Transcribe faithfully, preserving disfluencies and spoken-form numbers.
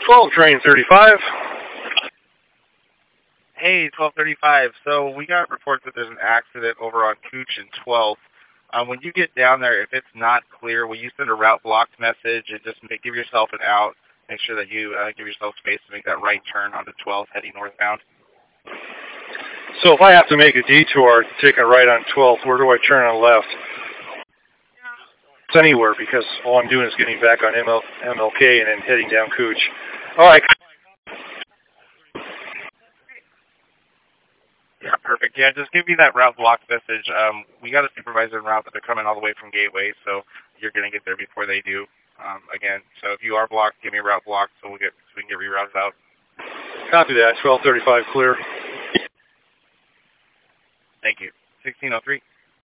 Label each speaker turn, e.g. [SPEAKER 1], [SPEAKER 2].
[SPEAKER 1] twelve, train thirty-five.
[SPEAKER 2] Hey, twelve thirty-five. So we got reports that there's an accident over on Cooch and twelfth. Um, when you get down there, if it's not clear, will you send a route blocked message and just make, give yourself an out? Make sure that you uh, give yourself space to make that right turn onto twelfth heading northbound.
[SPEAKER 1] So if I have to make a detour, take a right on twelfth, where do I turn on left? It's anywhere, because all I'm doing is getting back on M L, M L K and then heading down Cooch. All right.
[SPEAKER 2] Yeah, perfect. Yeah, just give me that route block message. Um, we got a supervisor en route, but they're coming all the way from Gateway, so you're going to get there before they do. Um, again, so if you are blocked, give me a route block so we'll get so we can get rerouted out.
[SPEAKER 1] Copy that. twelve thirty-five clear.
[SPEAKER 2] Thank you. sixteen oh three.